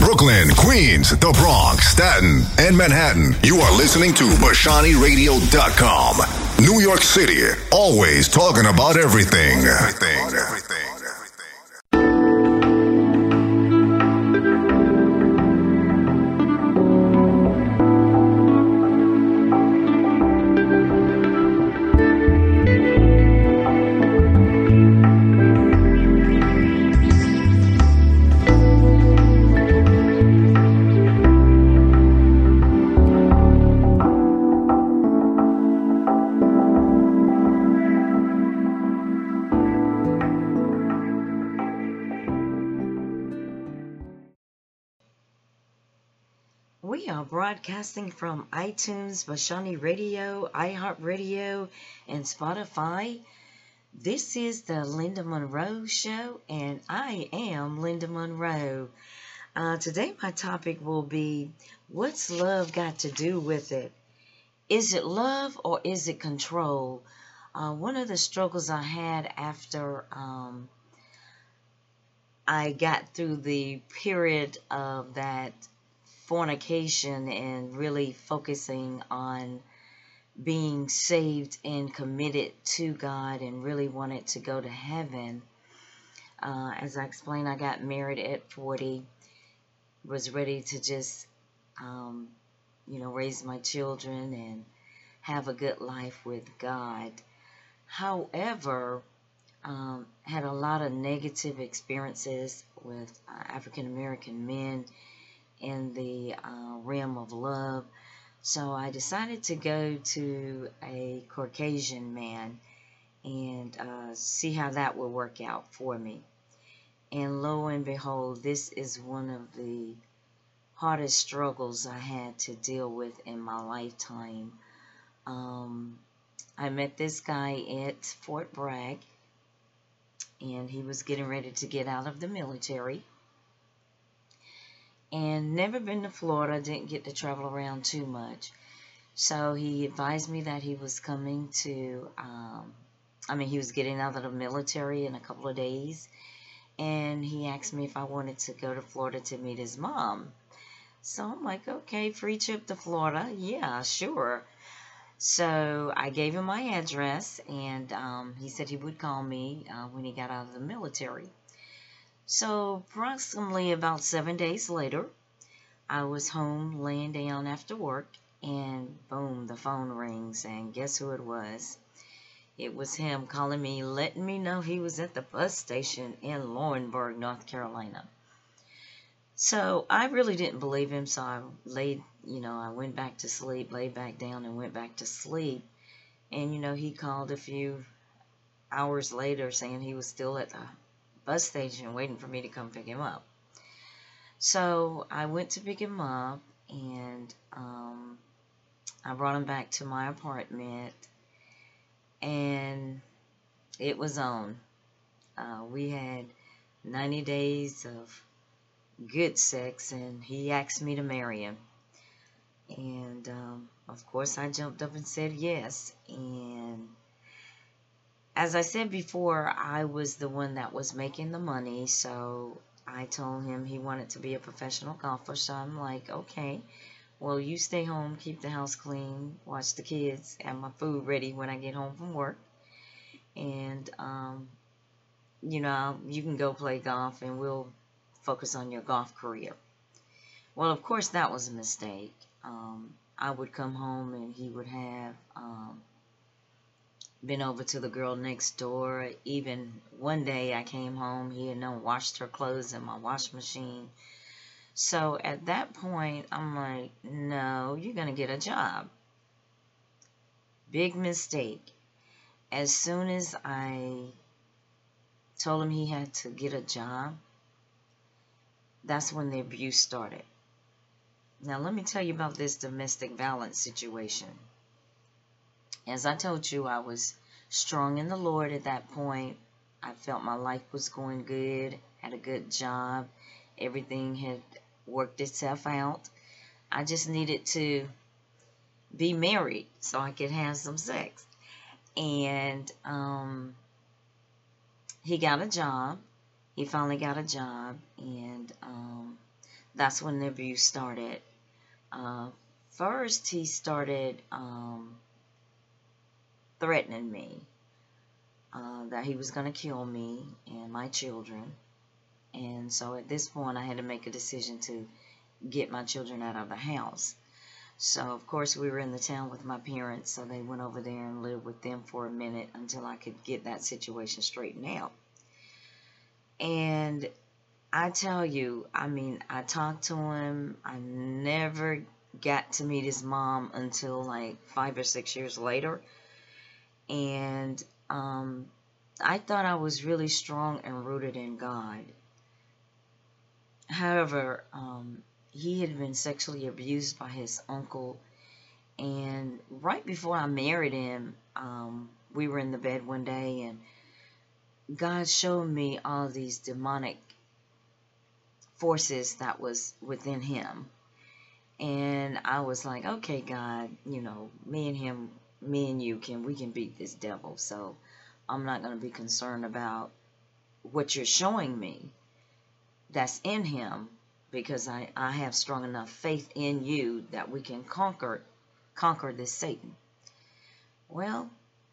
Brooklyn, Queens, the Bronx, Staten, and Manhattan. You are listening to BashaniRadio.com. New York City, always talking about everything. We are broadcasting from iTunes, Bashani Radio, iHeartRadio, and Spotify. This is the Linda Monroe Show, and I am Linda Monroe. Today my topic will be, what's love got to do with it? Is it love or is it control? One of the struggles I had after I got through the period of that fornication and really focusing on being saved and committed to God and really wanted to go to heaven. As I explained, I got married at 40, was ready to just, raise my children and have a good life with God. However, had a lot of negative experiences with African American men in the realm of love. So I decided to go to a Caucasian man and see how that would work out for me. And lo and behold, this is one of the hardest struggles I had to deal with in my lifetime. I met this guy at Fort Bragg, and he was getting ready to get out of the military. And never been to Florida, didn't get to travel around too much. So he advised me that he was coming to, he was getting out of the military in a couple of days. And he asked me if I wanted to go to Florida to meet his mom. So I'm like, okay, free trip to Florida. Yeah, sure. So I gave him my address, and he said he would call me when he got out of the military. So approximately about 7 days later, I was home laying down after work, and boom, the phone rings, and guess who it was? It was him calling me, letting me know he was at the bus station in Laurinburg, North Carolina. So I really didn't believe him, so I I went back to sleep, laid back down and went back to sleep. And, he called a few hours later saying he was still at the bus station waiting for me to come pick him up. So I went to pick him up, and I brought him back to my apartment, and it was on. We had 90 days of good sex, and he asked me to marry him. And of course I jumped up and said yes. And as I said before, I was the one that was making the money, so I told him he wanted to be a professional golfer. So I'm like, okay, well, you stay home, keep the house clean, watch the kids, have my food ready when I get home from work. And, you can go play golf and we'll focus on your golf career. Well, of course, that was a mistake. I would come home and he would have been over to the girl next door. Even one day I came home, he had washed her clothes in my wash machine. So at that point, I'm like, no, you're going to get a job. Big mistake. As soon as I told him he had to get a job, that's when the abuse started. Now, let me tell you about this domestic violence situation. As I told you, I was strong in the Lord at that point. I felt my life was going good, had a good job. Everything had worked itself out. I just needed to be married so I could have some sex. And he got a job. He finally got a job. And that's when the abuse started. First, he started threatening me that he was going to kill me and my children. And so at this point, I had to make a decision to get my children out of the house. So, of course, we were in the town with my parents, so they went over there and lived with them for a minute until I could get that situation straightened out. And I tell you, I mean, I talked to him. I never got to meet his mom until like 5 or 6 years later. And I thought I was really strong and rooted in God. However, he had been sexually abused by his uncle. And right before I married him, we were in the bed one day, and God showed me all these demonic forces that was within him. And I was like, okay, God, you know, me and you we can beat this devil. So I'm not going to be concerned about what you're showing me that's in him, because I have strong enough faith in you that we can conquer this Satan. Well,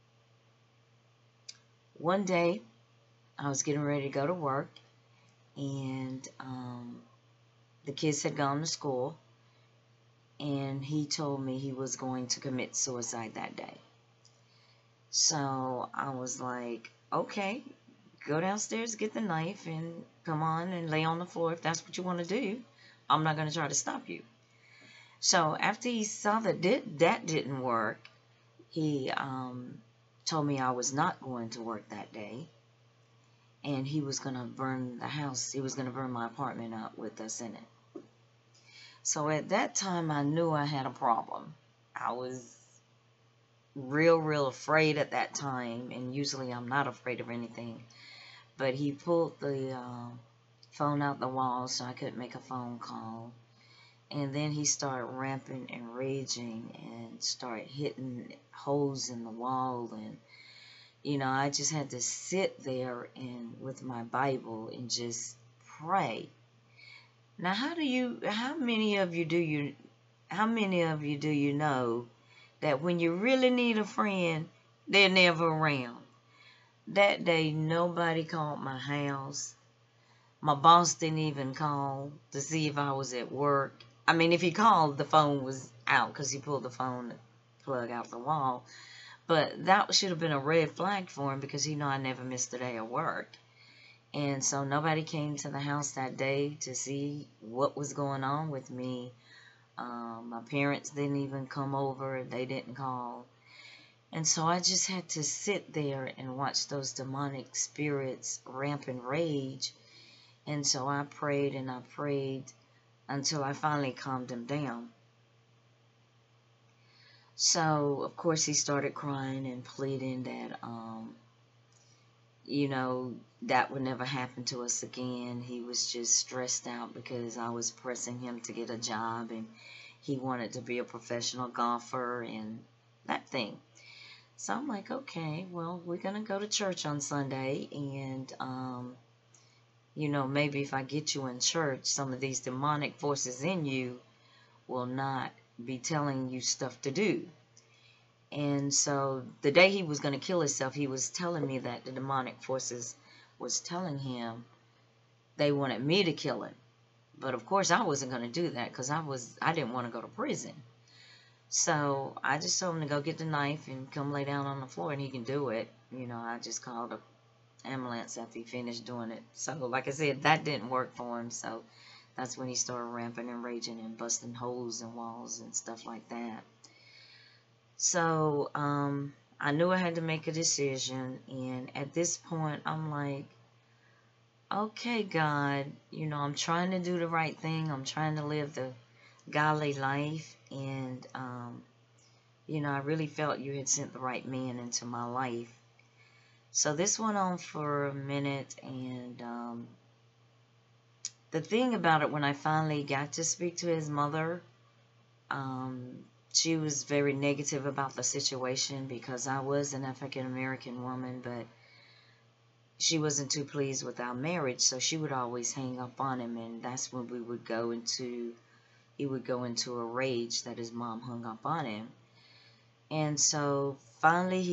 one day I was getting ready to go to work, and the kids had gone to school, and he told me he was going to commit suicide that day. So I was like, okay, go downstairs, get the knife, and come on and lay on the floor if that's what you want to do. I'm not going to try to stop you. So after he saw that that didn't work, he told me I was not going to work that day, and he was going to burn the house. He was going to burn my apartment up with us in it. So at that time, I knew I had a problem. I was real afraid at that time, and usually I'm not afraid of anything. But he pulled the phone out the wall so I couldn't make a phone call. And then he started ramping and raging and started hitting holes in the wall. And, you know, I just had to sit there and with my Bible and just pray. Now, how many of you do you know that when you really need a friend, they're never around? That day, nobody called my house. My boss didn't even call to see if I was at work. I mean, if he called, the phone was out because he pulled the phone plug out the wall. But that should have been a red flag for him, because he knew I never missed a day of work. And so nobody came to the house that day to see what was going on with me. My parents didn't even come over. They didn't call. And so I just had to sit there and watch those demonic spirits ramp and rage. And so I prayed and I prayed until I finally calmed him down. So, of course, he started crying and pleading that, you know, that would never happen to us again. He was just stressed out because I was pressing him to get a job, and he wanted to be a professional golfer and that thing. So I'm like, okay, well, we're going to go to church on Sunday, and, you know, maybe if I get you in church, some of these demonic forces in you will not be telling you stuff to do. And so the day he was going to kill himself, he was telling me that the demonic forces was telling him they wanted me to kill him. But of course I wasn't going to do that, because I didn't want to go to prison. So I just told him to go get the knife and come lay down on the floor, and he can do it. You know, I just called an ambulance after he finished doing it. So like I said, that didn't work for him. So that's when he started ramping and raging and busting holes in walls and stuff like that. So I knew I had to make a decision. And at this point, I'm like, okay, God, you know, I'm trying to do the right thing. I'm trying to live the godly life. And, you know, I really felt you had sent the right man into my life. So this went on for a minute. And the thing about it, when I finally got to speak to his mother, she was very negative about the situation, because I was an African-American woman, but she wasn't too pleased with our marriage, so she would always hang up on him, and that's when he would go into a rage that his mom hung up on him. And so finally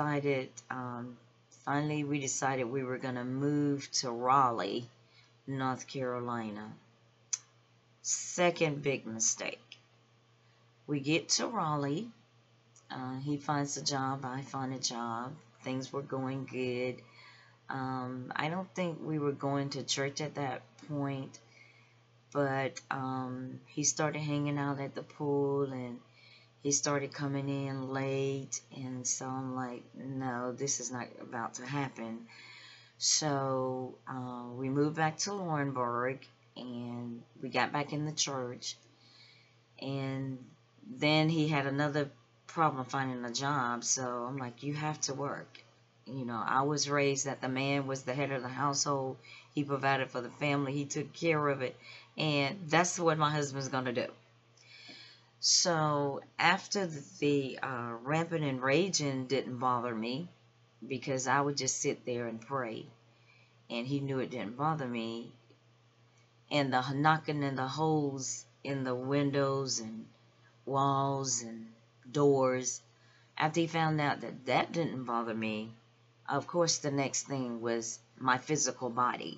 we decided we were going to move to Raleigh, North Carolina. Second big mistake. We get to Raleigh. He finds a job. I find a job. Things were going good. I don't think we were going to church at that point, but he started hanging out at the pool, and he started coming in late, and so I'm like, no, this is not about to happen. So we moved back to Laurinburg, and we got back in the church, and then he had another problem finding a job, so I'm like, you have to work. I was raised that the man was the head of the household. He provided for the family. He took care of it, and that's what my husband's going to do. So after the rampant and raging didn't bother me, because I would just sit there and pray, and he knew it didn't bother me, and the knocking and the holes in the windows and walls and doors, after he found out that that didn't bother me, of course the next thing was my physical body.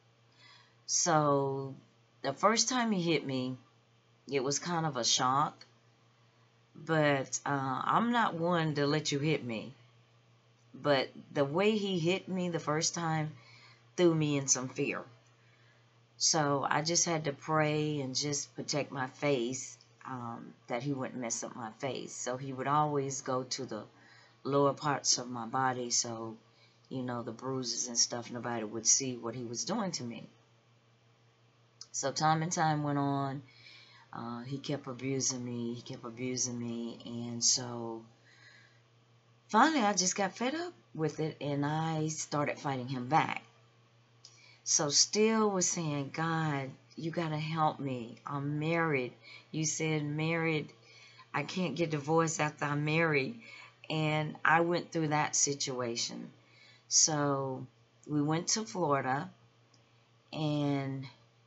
So the first time he hit me, it was kind of a shock, but I'm not one to let you hit me. But the way he hit me the first time threw me in some fear. So I just had to pray and just protect my face, that he wouldn't mess up my face. So he would always go to the lower parts of my body, so, the bruises and stuff, nobody would see what he was doing to me. So time and time went on. He kept abusing me, and so finally I just got fed up with it, and I started fighting him back. So still was saying, God, you got to help me. I'm married. You said married, I can't get divorced after I'm married. And I went through that situation. So we went to Florida, and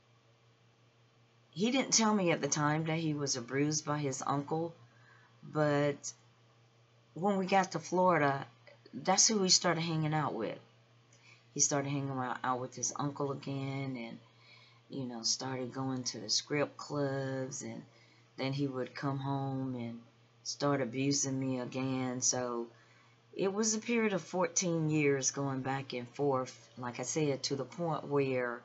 he didn't tell me at the time that he was abused by his uncle, but when we got to Florida, that's who he started hanging out with. He started hanging out with his uncle again, and, started going to the script clubs, and then he would come home and start abusing me again. So it was a period of 14 years going back and forth, like I said, to the point where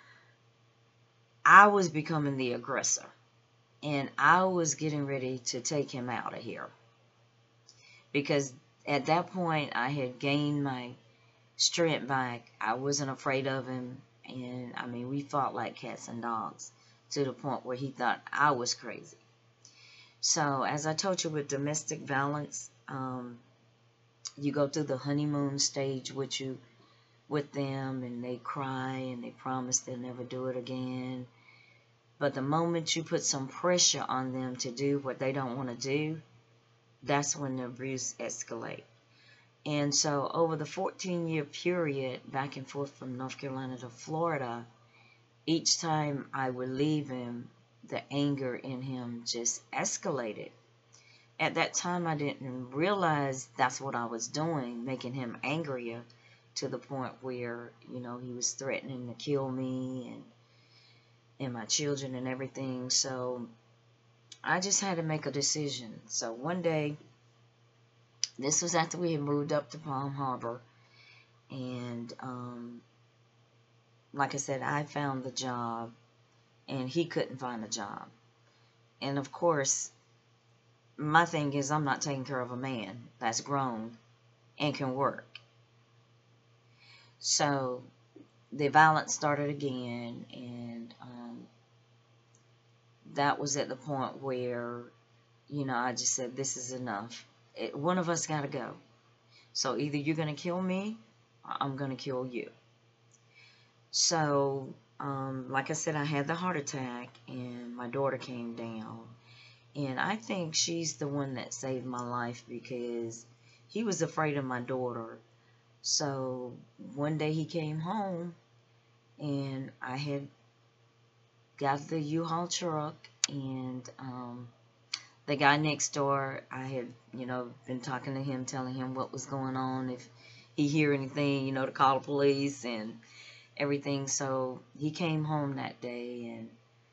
I was becoming the aggressor, and I was getting ready to take him out of here, because at that point I had gained my strength back. I wasn't afraid of him, and we fought like cats and dogs to the point where he thought I was crazy. So as I told you, with domestic violence, you go through the honeymoon stage with them, and they cry and they promise they'll never do it again. But the moment you put some pressure on them to do what they don't want to do, that's when the abuse escalates. And so over the 14-year period, back and forth from North Carolina to Florida, each time I would leave him, the anger in him just escalated. At that time, I didn't realize that's what I was doing, making him angrier, to the point where, he was threatening to kill me and my children and everything. So I just had to make a decision. So one day, this was after we had moved up to Palm Harbor, and like I said, I found the job, and he couldn't find a job. And of course, my thing is, I'm not taking care of a man that's grown and can work. So the violence started again, and that was at the point where, I just said, this is enough. One of us got to go. So either you're going to kill me, or I'm going to kill you. So, like I said, I had the heart attack, and my daughter came down. And I think she's the one that saved my life, because he was afraid of my daughter. So one day he came home, and I had got the U-Haul truck, and the guy next door, I had, been talking to him, telling him what was going on, if he hear anything, to call the police and everything. So he came home that day, and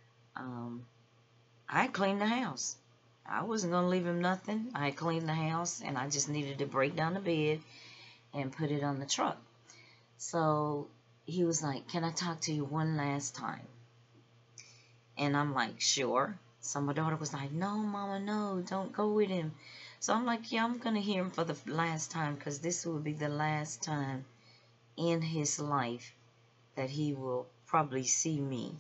I cleaned the house. I wasn't going to leave him nothing. I cleaned the house, and I just needed to break down the bed and put it on the truck. So he was like, "Can I talk to you one last time?" And I'm like, "Sure." So my daughter was like, "No, Mama, no, don't go with him." So I'm like, "Yeah, I'm going to hear him for the last time, because this will be the last time in his life that he will probably see me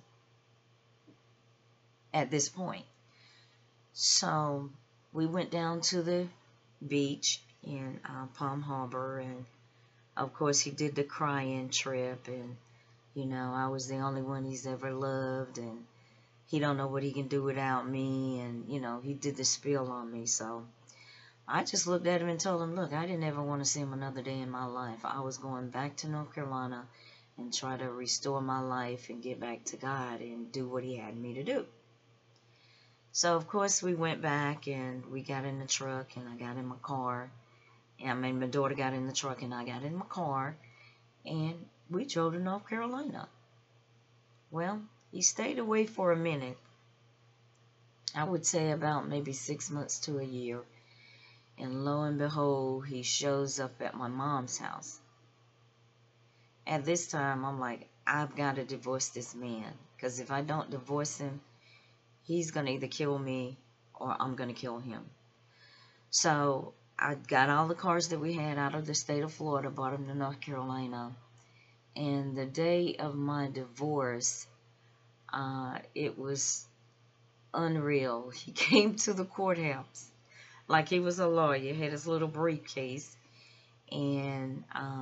at this point." So we went down to the beach in Palm Harbor, and of course he did the crying trip, and I was the only one he's ever loved, and he don't know what he can do without me, and he did the spiel on me. So I just looked at him and told him, "Look, I didn't ever want to see him another day in my life. I was going back to North Carolina and try to restore my life and get back to God and do what he had me to do." So of course we went back, and we got in the truck, and I got in my car. I mean, my daughter got in the truck, and I got in my car, and we drove to North Carolina. Well, he stayed away for a minute. I would say about maybe 6 months to a year. And lo and behold, he shows up at my mom's house. At this time, I'm like, I've got to divorce this man. Because if I don't divorce him, he's going to either kill me or I'm going to kill him. So I got all the cars that we had out of the state of Florida, brought them to North Carolina. And the day of my divorce, it was unreal. He came to the courthouse like he was a lawyer, had his little briefcase, and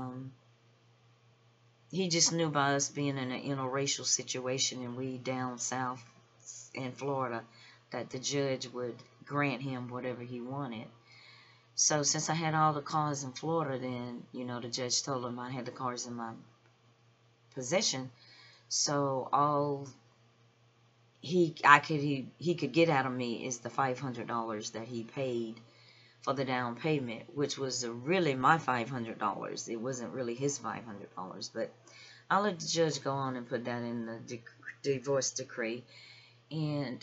he just knew by us being in an interracial situation, and we down south in Florida, that the judge would grant him whatever he wanted. So since I had all the cars in Florida, then the judge told him I had the cars in my possession. So all he could get out of me is the $500 that he paid for the down payment, which was really my $500. It wasn't really his $500, but I'll let the judge go on and put that in the divorce decree. And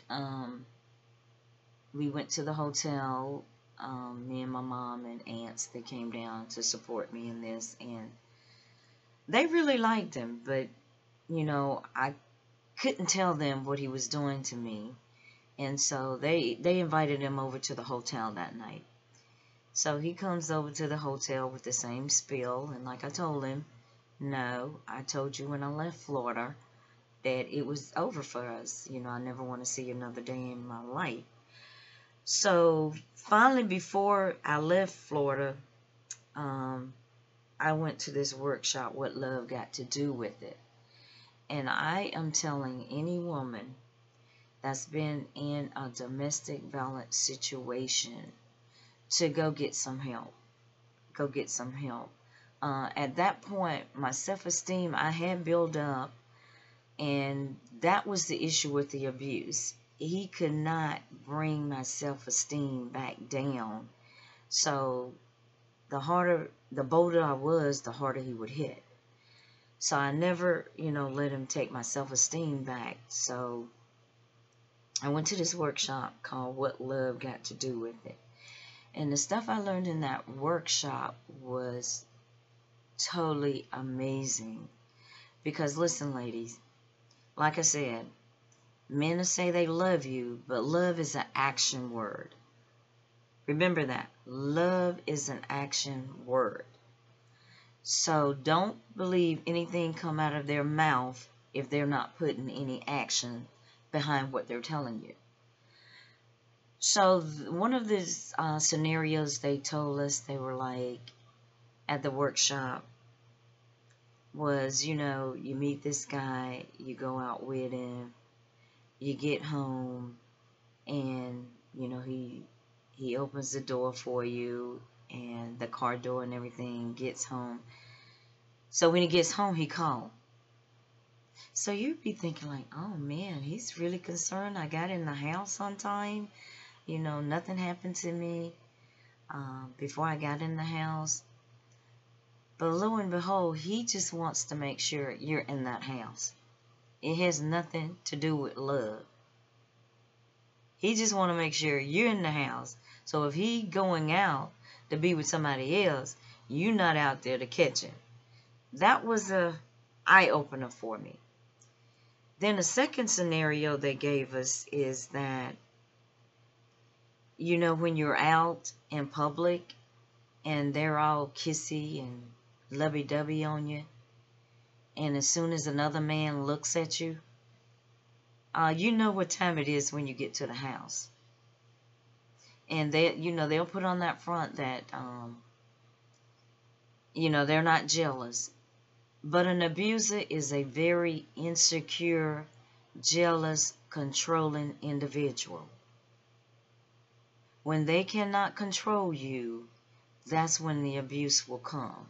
we went to the hotel. Me and my mom and aunts, they came down to support me in this, and they really liked him, but I couldn't tell them what he was doing to me, and so they invited him over to the hotel that night. So he comes over to the hotel with the same spiel, and like I told him, "No, I told you when I left Florida that it was over for us. I never want to see another day in my life." So finally, before I left Florida, I went to this workshop, What Love Got to Do with It. And I am telling any woman that's been in a domestic violence situation to go get some help. Go get some help. At that point, my self-esteem I had built up, and that was the issue with the abuse. He could not bring my self-esteem back down. So the bolder I was, the harder he would hit. So I never, let him take my self-esteem back. So I went to this workshop called What Love Got to Do with It. And the stuff I learned in that workshop was totally amazing. Because listen, ladies, like I said, men will say they love you, but love is an action word. Remember that. Love is an action word. So don't believe anything come out of their mouth if they're not putting any action behind what they're telling you. So one of the scenarios they told us, they were like, at the workshop, was, you meet this guy, you go out with him, you get home, and, he opens the door for you, and the car door and everything, gets home. So when he gets home, he called. So you'd be thinking like, oh man, he's really concerned. I got in the house on time. Nothing happened to me before I got in the house. But lo and behold, he just wants to make sure you're in that house. It has nothing to do with love. He just want to make sure you're in the house. So if he going out to be with somebody else, you're not out there to catch him. That was a eye-opener for me. Then the second scenario they gave us is that, when you're out in public and they're all kissy and lovey-dovey on you, and as soon as another man looks at you, you know what time it is when you get to the house. And they'll put on that front that, they're not jealous. But an abuser is a very insecure, jealous, controlling individual. When they cannot control you, that's when the abuse will come.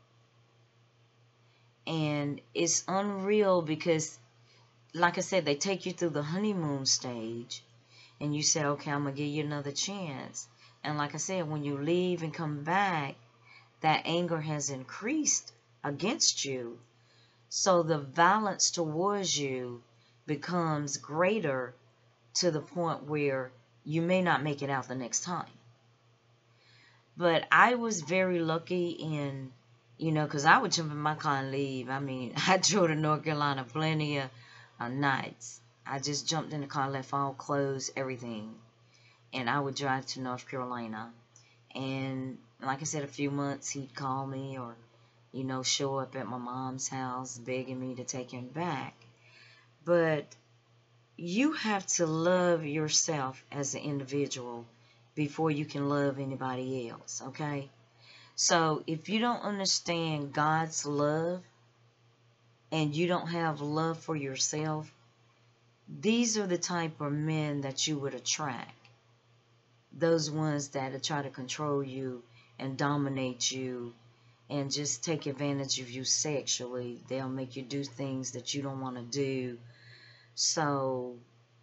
And it's unreal because, like I said, they take you through the honeymoon stage and you say, okay, I'm going to give you another chance. And like I said, when you leave and come back, that anger has increased against you. So the violence towards you becomes greater to the point where you may not make it out the next time. But I was very lucky in, because I would jump in my car and leave. I mean, I drove to North Carolina plenty of nights. I just jumped in the car, left all clothes, everything. And I would drive to North Carolina. And like I said, a few months he'd call me or, show up at my mom's house begging me to take him back. But you have to love yourself as an individual before you can love anybody else, okay? So if you don't understand God's love and you don't have love for yourself, these are the type of men that you would attract. Those ones that try to control you and dominate you and just take advantage of you sexually. They'll make you do things that you don't want to do. So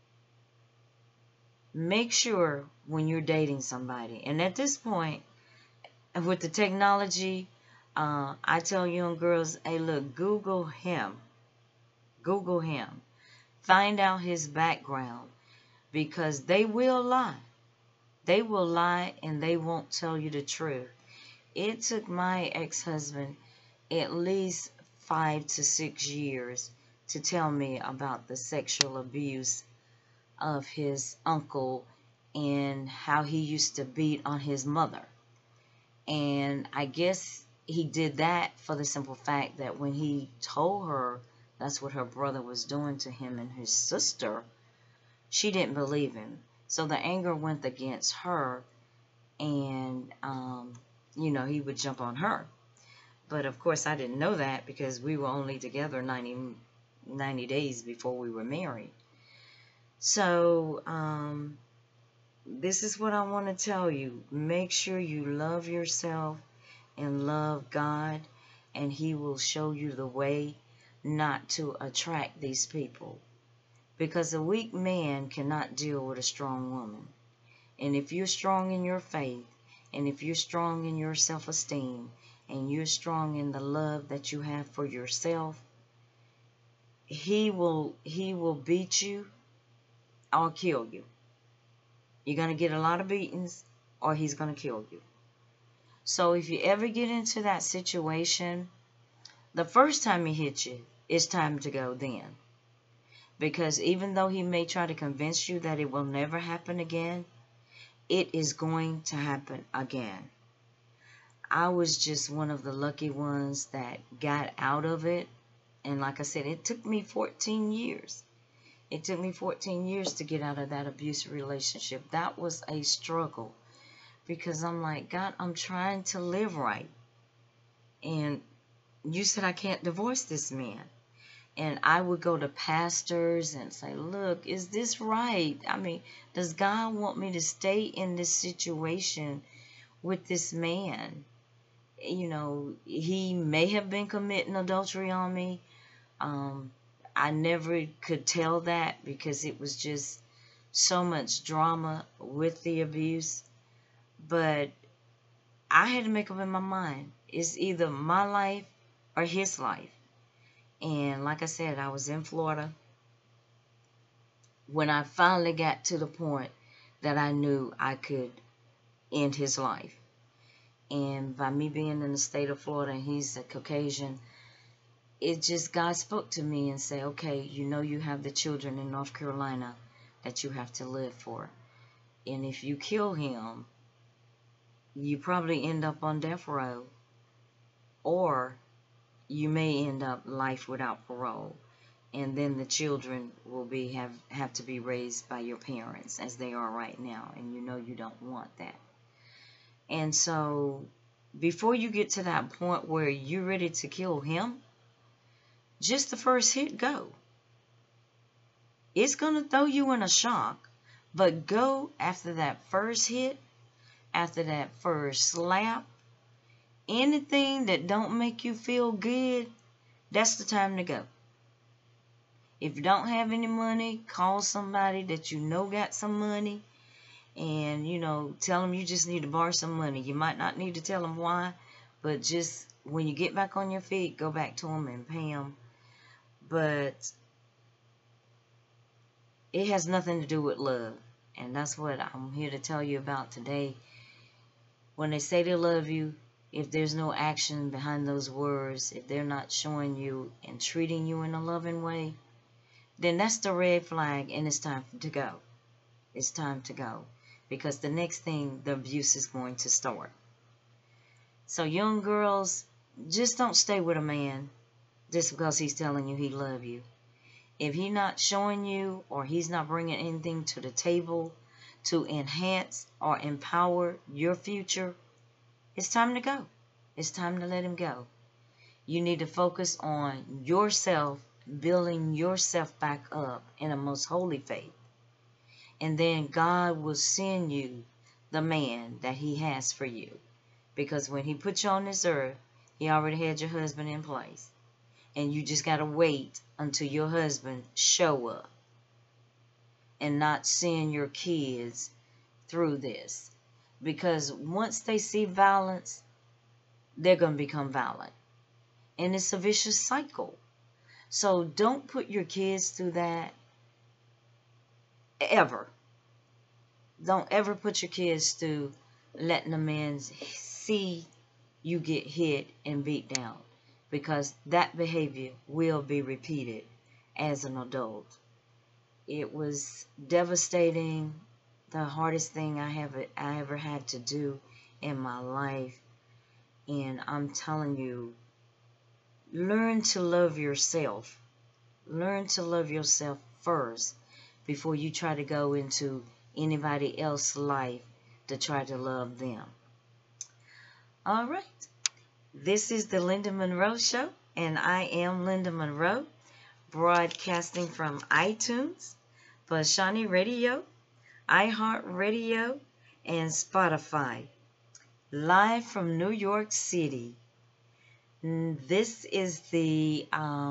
make sure when you're dating somebody, and at this point, with the technology, I tell young girls, hey, look, Google him. Google him. Find out his background, because they will lie. They will lie and they won't tell you the truth. It took my ex-husband at least 5 to 6 years to tell me about the sexual abuse of his uncle and how he used to beat on his mother. And I guess he did that for the simple fact that when he told her that's what her brother was doing to him and his sister, she didn't believe him. So the anger went against her, and, he would jump on her. But, of course, I didn't know that because we were only together 90 days before we were married. So, this is what I want to tell you. Make sure you love yourself and love God, and He will show you the way not to attract these people. Because a weak man cannot deal with a strong woman. And if you're strong in your faith, and if you're strong in your self-esteem, and you're strong in the love that you have for yourself, he will beat you or kill you. You're going to get a lot of beatings, or he's going to kill you. So if you ever get into that situation, the first time he hits you, it's time to go then. Because even though he may try to convince you that it will never happen again, it is going to happen again. I was just one of the lucky ones that got out of it. And like I said, it took me 14 years. It took me 14 years to get out of that abusive relationship. That was a struggle. Because I'm like, God, I'm trying to live right. And you said I can't divorce this man. And I would go to pastors and say, look, is this right? I mean, does God want me to stay in this situation with this man? he may have been committing adultery on me. I never could tell that because it was just so much drama with the abuse. But I had to make up in my mind. It's either my life or his life. And like I said, I was in Florida when I finally got to the point that I knew I could end his life. And by me being in the state of Florida and he's a Caucasian, it just, God spoke to me and said, okay, you have the children in North Carolina that you have to live for. And if you kill him, you probably end up on death row, or you may end up life without parole. And then the children will have to be raised by your parents as they are right now. And you don't want that. And so before you get to that point where you're ready to kill him, just the first hit, go. It's going to throw you in a shock, but go after that first hit, after that first slap. Anything that don't make you feel good, that's the time to go. If you don't have any money, call somebody that got some money, and tell them you just need to borrow some money. You might not need to tell them why, but just when you get back on your feet, go back to them and pay them. But it has nothing to do with love, and that's what I'm here to tell you about today. When they say they love you, if there's no action behind those words, if they're not showing you and treating you in a loving way, then that's the red flag, and it's time to go. It's time to go, because the next thing, the abuse is going to start. So young girls, just don't stay with a man just because he's telling you he loves you. If he's not showing you, or he's not bringing anything to the table to enhance or empower your future, it's time to go. It's time to let him go. You need to focus on yourself, building yourself back up in a most holy faith. And then God will send you the man that he has for you. Because when he put you on this earth, he already had your husband in place. And you just got to wait until your husband show up. And not send your kids through this. Because once they see violence, they're going to become violent. And it's a vicious cycle. So don't put your kids through that ever. Don't ever put your kids through letting a man see you get hit and beat down. Because that behavior will be repeated as an adult. It was devastating. The hardest thing I ever had to do in my life. And I'm telling you, learn to love yourself. Learn to love yourself first before you try to go into anybody else's life to try to love them. All right. This is the Linda Monroe Show, and I am Linda Monroe, broadcasting from iTunes, Vashani Radio, iHeartRadio, and Spotify, live from New York City. This is the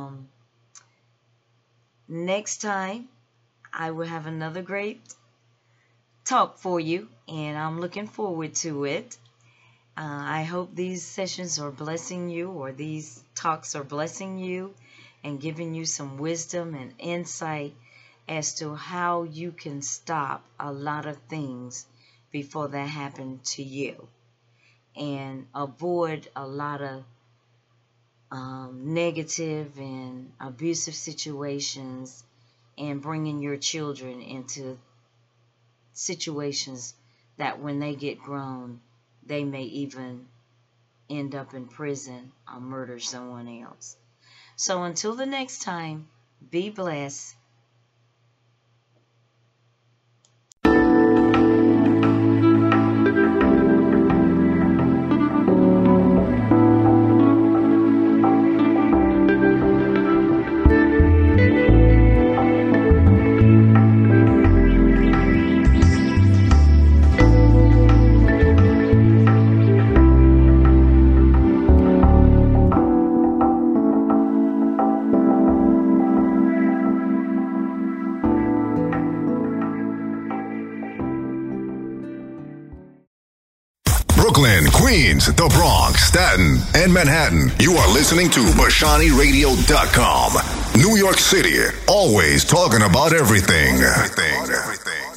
next time I will have another great talk for you, and I'm looking forward to it. I hope these sessions are blessing you, or these talks are blessing you and giving you some wisdom and insight as to how you can stop a lot of things before that happen to you, and avoid a lot of negative and abusive situations, and bringing your children into situations that when they get grown, they may even end up in prison or murder someone else. So until the next time, be blessed. Brooklyn, Queens, the Bronx, Staten, and Manhattan. You are listening to BashaniRadio.com. New York City, always talking about everything. Everything.